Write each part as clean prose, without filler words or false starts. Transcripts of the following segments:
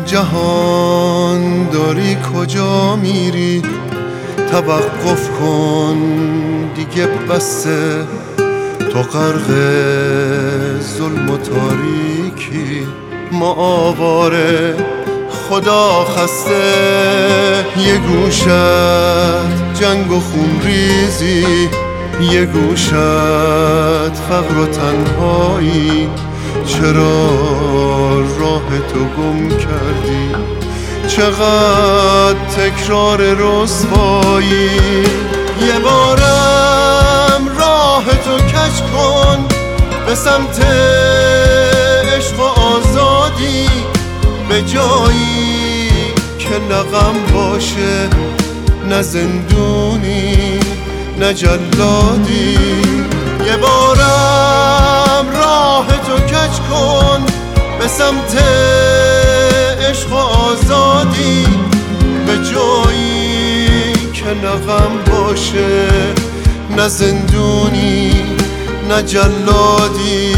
جهان داری کجا میری؟ توقف کن دیگه بسه، تو غرق ظلم و تاریکی، ما آواره خدا خسته. یه گوشت جنگ و خون ریزی، یه گوشت فقر و تنهایی، چرا راه تو گم کردی؟ چقدر تکرار رسوایی. یه بارم راه تو کج کن به سمت عشق و آزادی، به جایی که نه غم باشه، نه زندونی نه جلادی. یه بارم راه تو کج کن به سمت عشق و آزادی، به جایی که نه غم باشه، نه زندونی نه جلادی.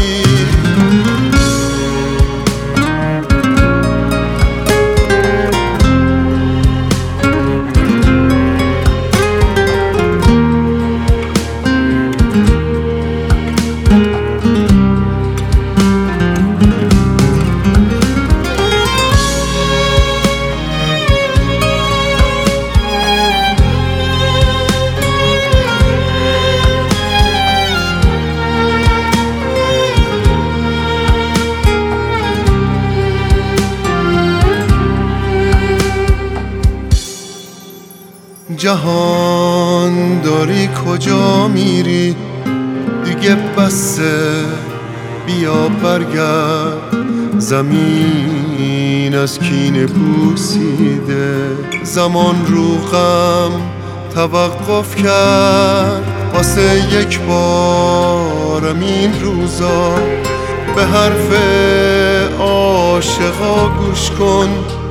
جهان داری کجا میری؟ دیگه بسه، بیا برگرد. زمین از کینه پوسیده، زمان رو غم توقف کرد. واسه یک بارم این روزا به حرف عاشقا گوش کن.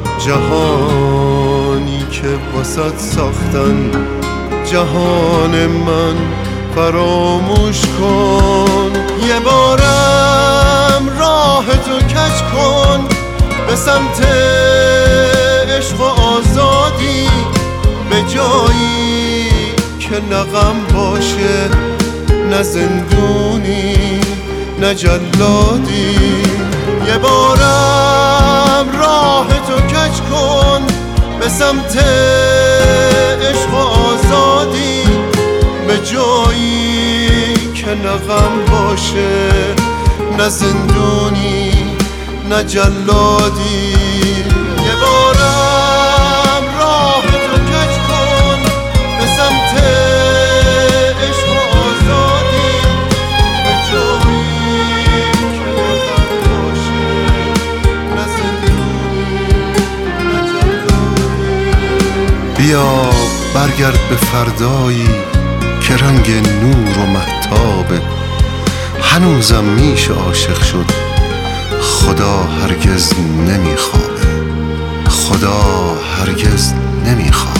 جهانی که واسط ساختن، جهان من فراموش کن. یه بارم راه تو کج کن به سمت عشق و آزادی، به جایی که نه غم باشه، نه زندونی نه جلادی. یه بارم راه تو کج کن به سمت عشق و آزادی، به جایی که نه غم باشه، نه زندونی نه جلادی. یه بارم راه تو کج کن به سمت عشق و آزادی، به جایی که نه غم باشه، نه زندونی نه جلادی. بیا برگرد به فردایی که رنگ نور و مهتابه، هنوزم میشه عاشق شد، خدا هرگز نمیخوابه، خدا هرگز نمیخوابه.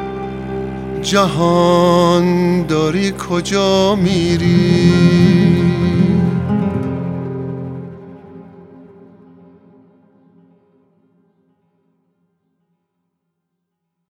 جهان داری کجا میری؟